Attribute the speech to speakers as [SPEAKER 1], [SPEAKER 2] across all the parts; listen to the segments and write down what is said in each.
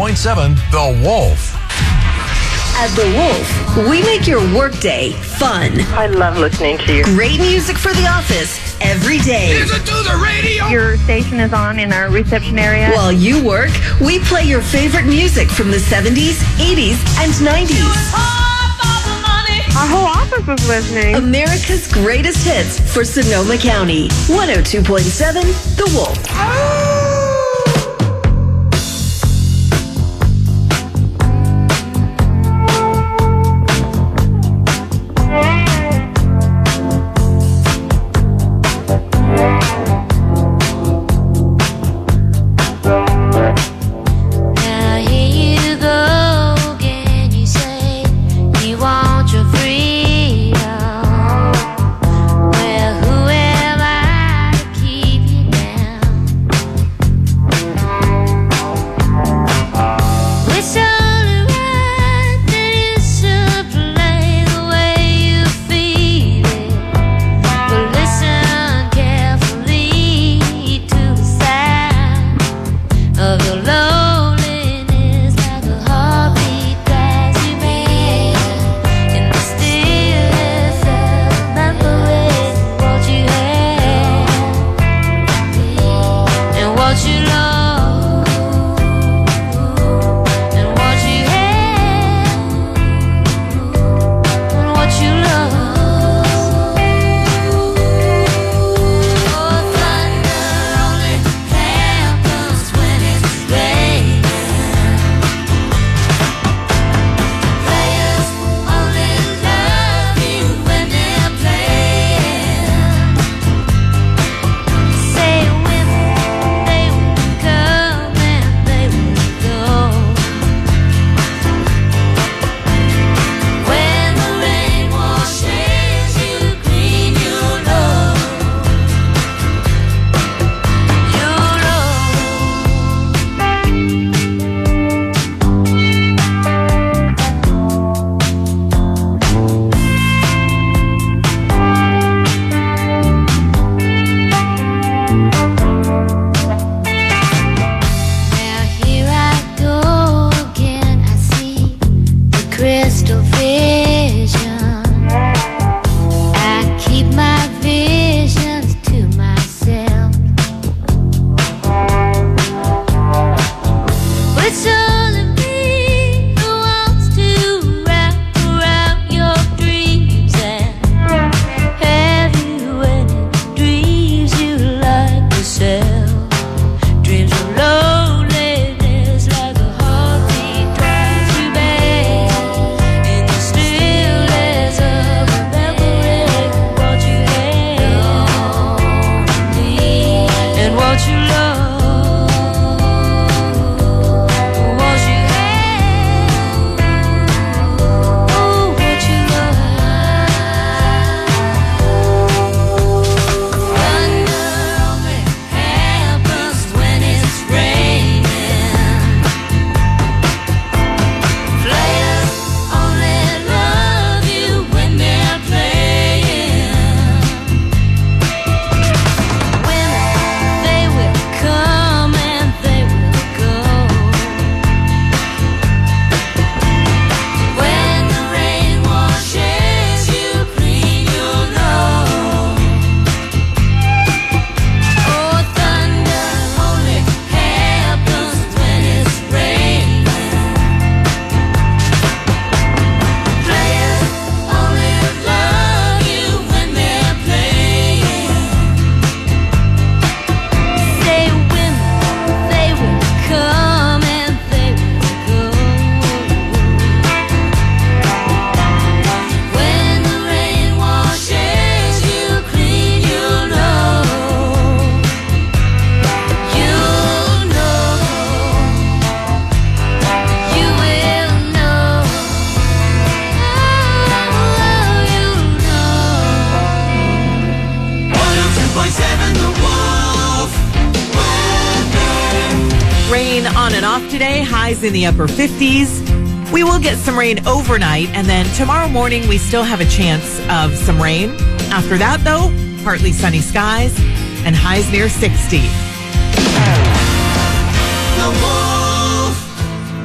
[SPEAKER 1] 102.7 The Wolf.
[SPEAKER 2] At The Wolf, we make your workday fun.
[SPEAKER 3] I love listening to you.
[SPEAKER 2] Great music for the office every day.
[SPEAKER 1] Listen to the radio.
[SPEAKER 3] Your station is on in our reception area.
[SPEAKER 2] While you work, we play your favorite music from the 70s, 80s, and 90s.
[SPEAKER 3] Our whole office is listening.
[SPEAKER 2] America's greatest hits for Sonoma County. 102.7 The Wolf.
[SPEAKER 4] Rain on and off today, highs in the upper 50s. We will get some rain overnight, and then tomorrow morning we still have a chance of some rain. After that, though, partly sunny skies and highs near 60.
[SPEAKER 5] The Wolf.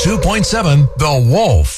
[SPEAKER 1] 102.7 The Wolf.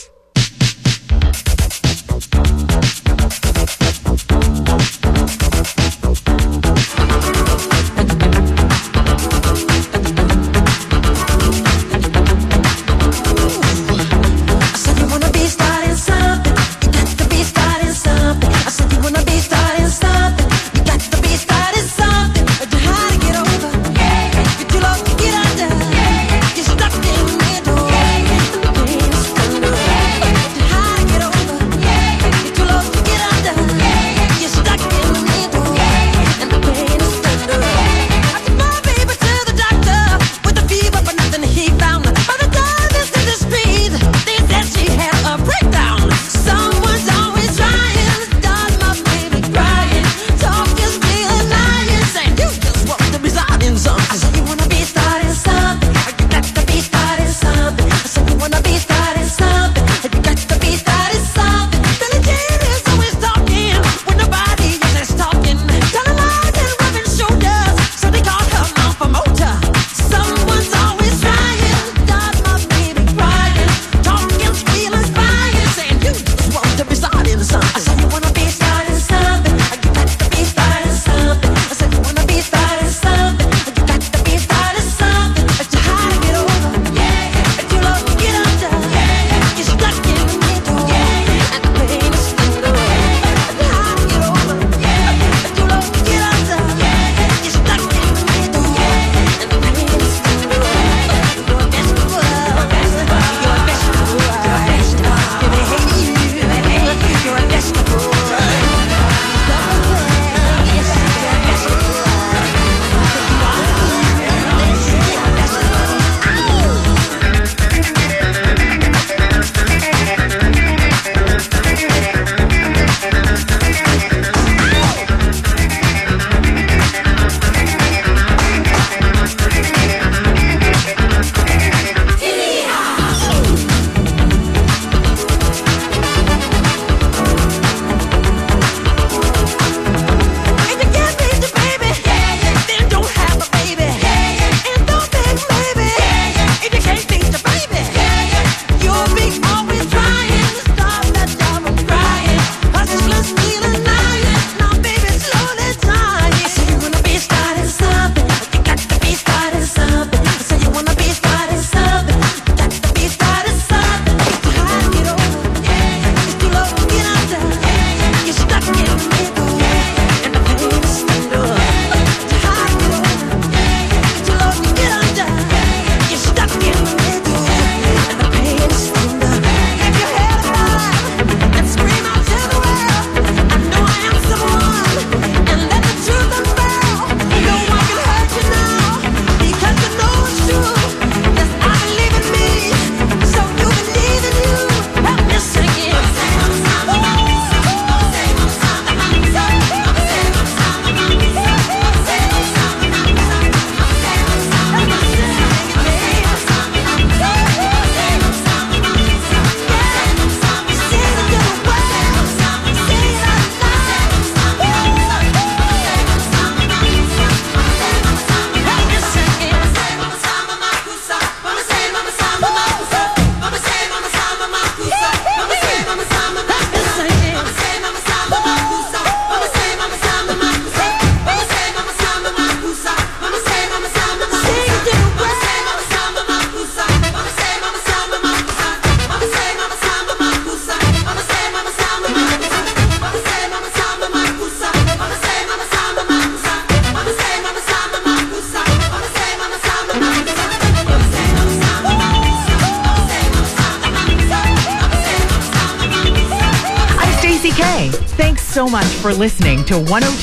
[SPEAKER 4] Thanks so much for listening to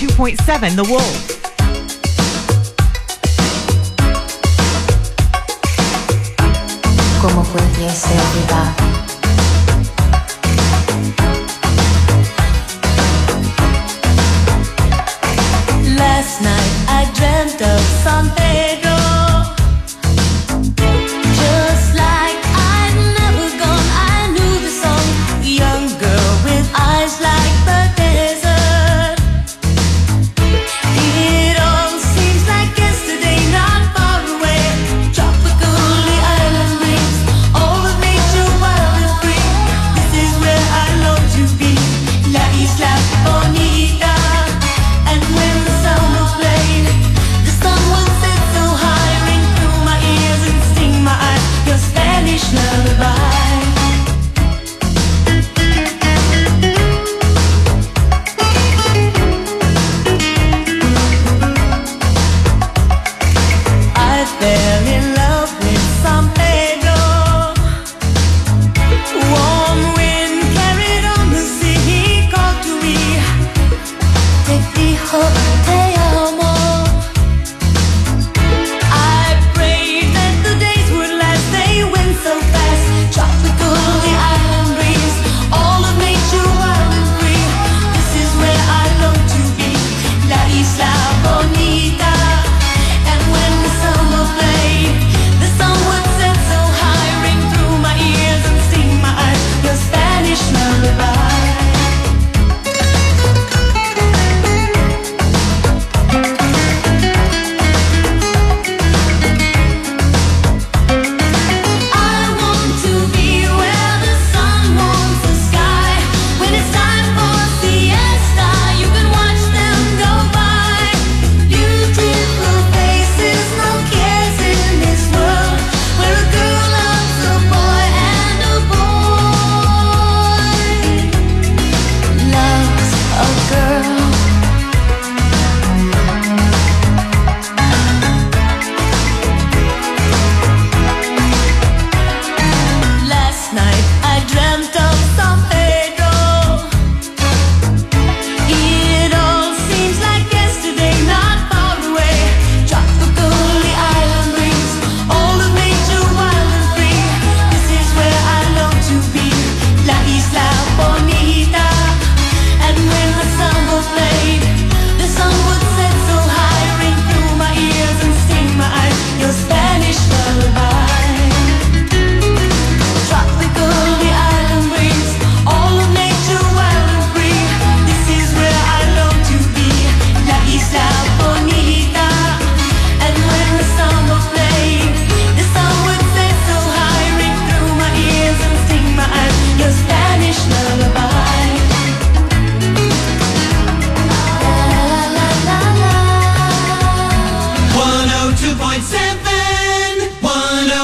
[SPEAKER 4] 102.7 The Wolf.
[SPEAKER 5] ¿Cómo pudiese olvidar? Last night I dreamt of San Pedro, just like I'd never gone. I knew the song, young girl with eyes like the desert. It all seems like yesterday, not far away. Tropical, the island breeze, all of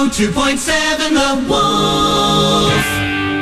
[SPEAKER 6] 102.7 The Wolf.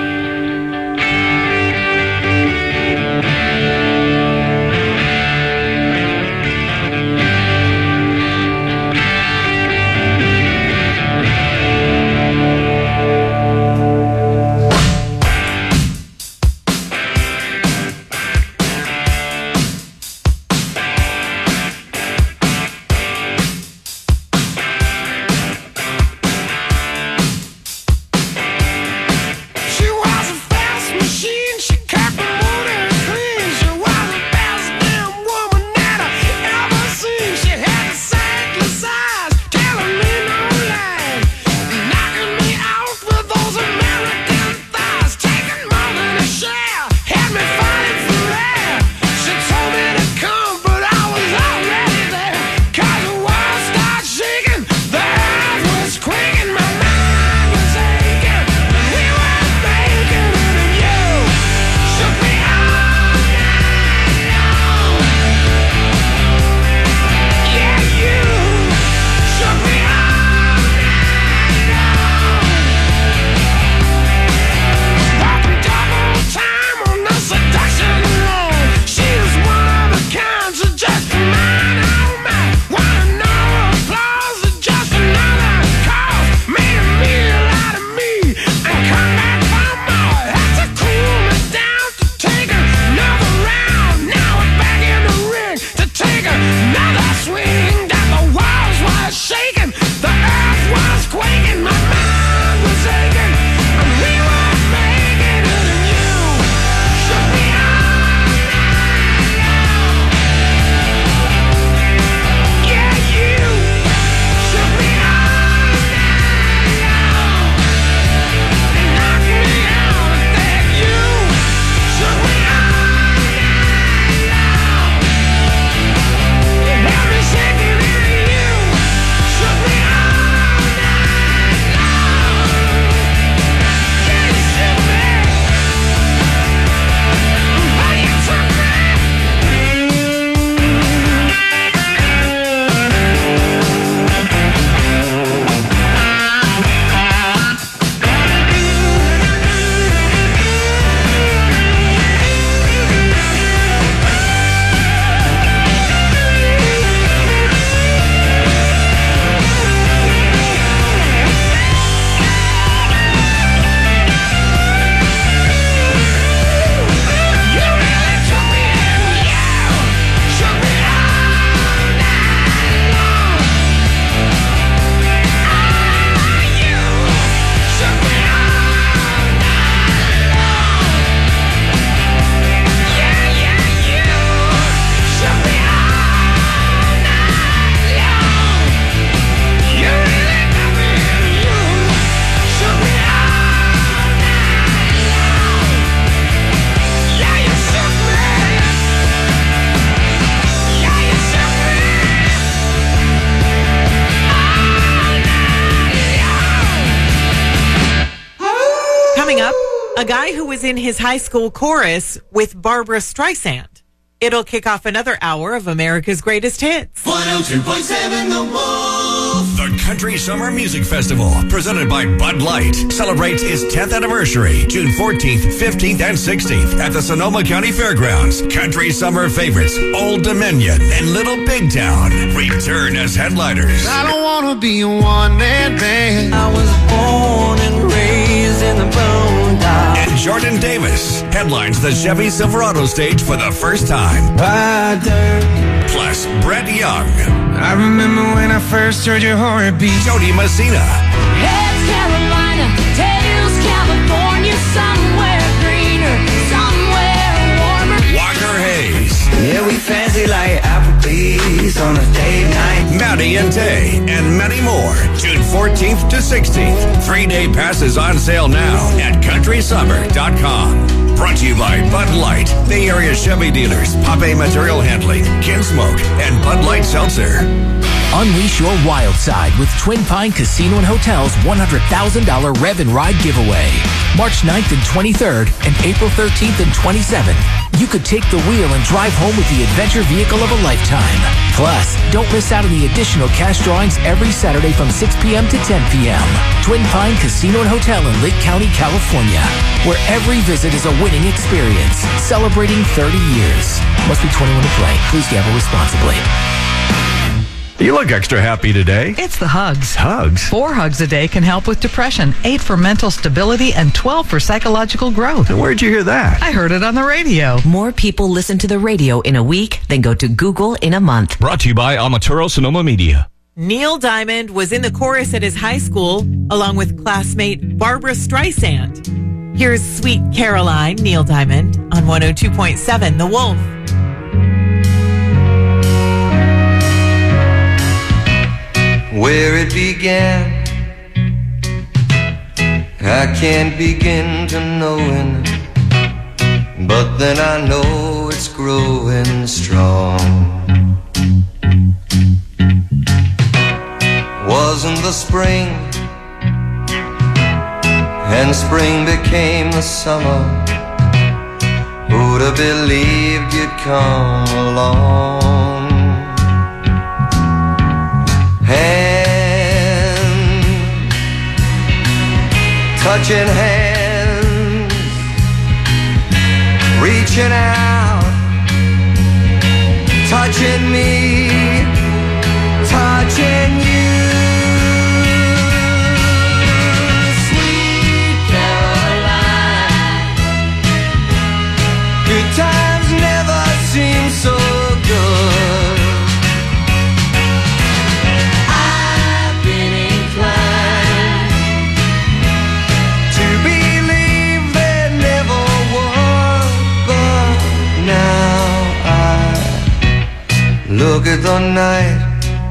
[SPEAKER 4] a guy who was in his high school chorus with Barbra Streisand. It'll kick off another hour of America's Greatest Hits.
[SPEAKER 6] 102.7 The Wolf.
[SPEAKER 1] The Country Summer Music Festival, presented by Bud Light, celebrates its 10th anniversary, June 14th, 15th, and 16th at the Sonoma County Fairgrounds. Country Summer favorites Old Dominion and Little Big Town return as headliners.
[SPEAKER 7] I don't want to be a one-man band.
[SPEAKER 8] I was born and raised in the boondocks.
[SPEAKER 1] And Jordan Davis headlines the Chevy Silverado stage for the first time. Plus, Brett Young.
[SPEAKER 7] I remember when I first heard your heartbeat.
[SPEAKER 1] Jody Messina.
[SPEAKER 5] Heads Carolina, tails California, somewhere greener, somewhere warmer.
[SPEAKER 1] Walker Hayes.
[SPEAKER 8] Yeah, we fancy like Applebee's on a date night.
[SPEAKER 1] Maddie and Tay, and many more. June 14th to 16th. 3-day passes on sale now at countrysummer.com. Brought to you by Bud Light, Bay Area Chevy dealers, Pape Material Handling, Kinsmoke, and Bud Light Seltzer.
[SPEAKER 9] Unleash your wild side with Twin Pine Casino and Hotel's $100,000 Rev and Ride giveaway. March 9th and 23rd and April 13th and 27th. You could take the wheel and drive home with the adventure vehicle of a lifetime. Plus, don't miss out on the additional cash drawings every Saturday from 6 p.m. to 10 p.m. Twin Pine Casino and Hotel in Lake County, California, where every visit is a winning experience, celebrating 30 years. Must be 21 to play. Please gamble responsibly.
[SPEAKER 1] You look extra happy today.
[SPEAKER 10] It's the hugs.
[SPEAKER 1] Hugs?
[SPEAKER 10] 4 hugs a day can help with depression, 8 for mental stability, and 12 for psychological growth.
[SPEAKER 1] And where'd you hear that?
[SPEAKER 10] I heard it on the radio.
[SPEAKER 11] More people listen to the radio in a week than go to Google in a month.
[SPEAKER 12] Brought to you by Amaturo Sonoma Media.
[SPEAKER 4] Neil Diamond was in the chorus at his high school along with classmate Barbara Streisand. Here's Sweet Caroline, Neil Diamond, on 102.7 The Wolf.
[SPEAKER 8] Where it began, I can't begin to knowing, but then I know it's growing strong. Wasn't the spring, and spring became the summer. Who'd have believed you'd come along? Touching hands, reaching out, touching me, touching you. Sweet Caroline, good times never seem so good. I've been inclined to believe there never was, but now I look at the night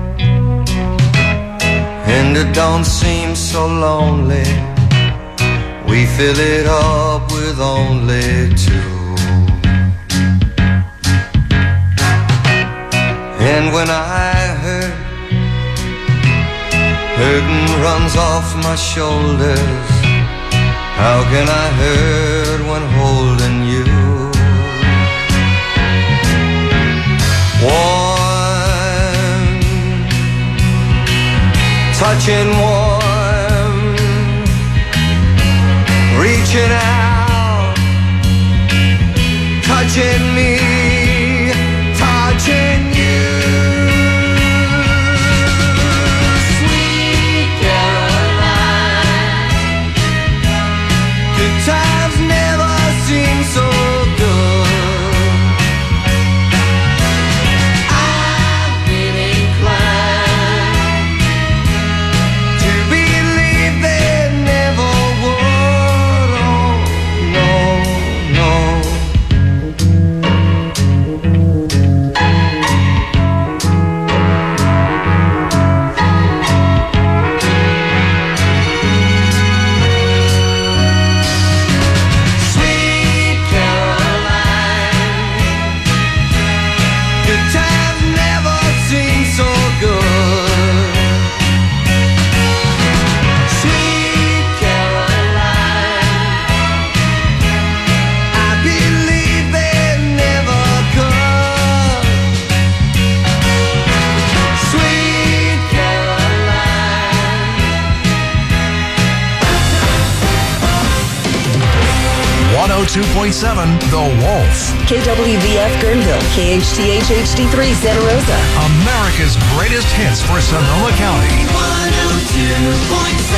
[SPEAKER 8] and it don't seem so lonely. We fill it up with only 2. And when I hurt, hurting runs off my shoulders. How can I hurt when holding you? Warm, touching warm, reaching out, touching me, touching you. Sweet Caroline, good times never seem so good. I've been inclined to believe there never would. Oh, no, no. Sweet Caroline, good times never seem so good. Sweet Caroline, I believe they never could. Sweet Caroline.
[SPEAKER 1] 102.7 The Wolf.
[SPEAKER 2] KWVF Guerneville, KHTH HD3 Santa Rosa.
[SPEAKER 1] America's greatest hits for Sonoma County.
[SPEAKER 6] 102.7